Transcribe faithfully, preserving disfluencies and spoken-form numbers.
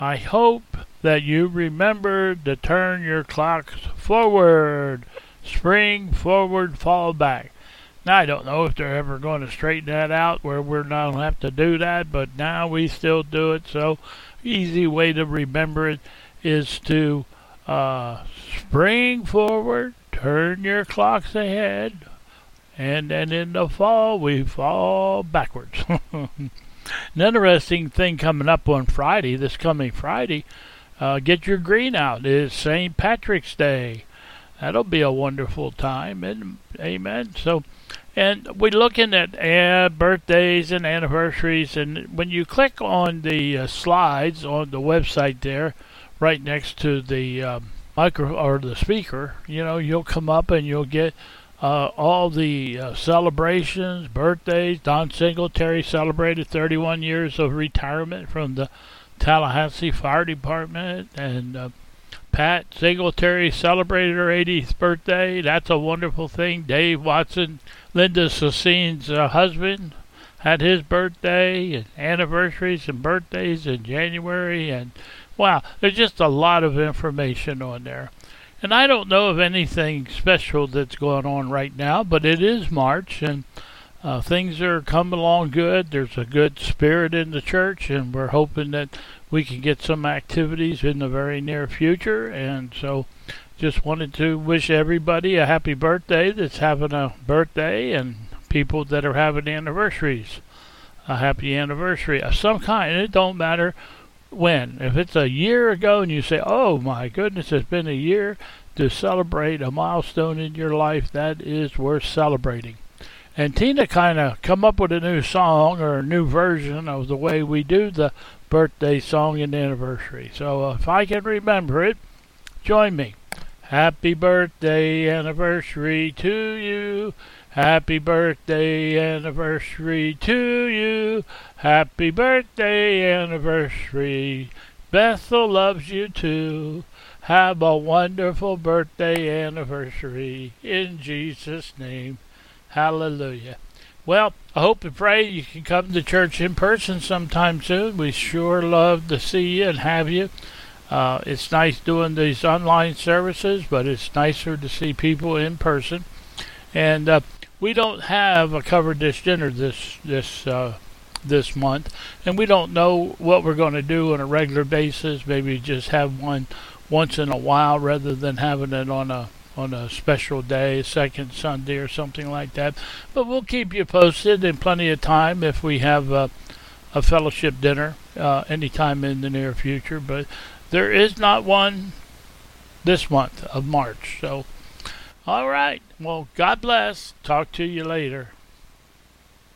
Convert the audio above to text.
I hope that you remember to turn your clocks forward. Spring forward, fall back. Now, I don't know if they're ever going to straighten that out where we're not going to have to do that, but now we still do it. So, easy way to remember it is to uh, spring forward, turn your clocks ahead, and then in the fall we fall backwards. An interesting thing coming up on Friday, this coming Friday, uh, get your green out, is Saint Patrick's Day. That'll be a wonderful time, and amen. So, and we're looking at uh, birthdays and anniversaries, and when you click on the uh, slides on the website there, right next to the um, micro or the speaker, you know, you'll come up and you'll get uh, all the uh, celebrations, birthdays. Don Singletary celebrated thirty-one years of retirement from the Tallahassee Fire Department, and uh, Pat Singletary celebrated her eightieth birthday. That's a wonderful thing. Dave Watson, Linda Sassine's uh, husband, had his birthday, and anniversaries and birthdays in January. And wow, there's just a lot of information on there. And I don't know of anything special that's going on right now, but it is March, and uh, things are coming along good. There's a good spirit in the church, and we're hoping that we can get some activities in the very near future. And so just wanted to wish everybody a happy birthday that's having a birthday, and people that are having anniversaries a happy anniversary of some kind. It don't matter when. If it's a year ago and you say, oh my goodness, it's been a year, to celebrate a milestone in your life, that is worth celebrating. And Tina kind of come up with a new song or a new version of the way we do the birthday song and anniversary. So uh, if I can remember it, join me. Happy birthday anniversary to you. Happy birthday anniversary to you. Happy birthday anniversary. Bethel loves you too. Have a wonderful birthday anniversary in Jesus' name. Hallelujah. Well, I hope and pray you can come to church in person sometime soon. We sure love to see you and have you. Uh, it's nice doing these online services, but it's nicer to see people in person. And uh, we don't have a covered dish dinner this this uh, this month, and we don't know what we're going to do on a regular basis. Maybe just have one once in a while rather than having it on a on a special day, second Sunday or something like that. But we'll keep you posted in plenty of time if we have a, a fellowship dinner uh, anytime in the near future. But there is not one this month of March. So, all right. Well, God bless. Talk to you later.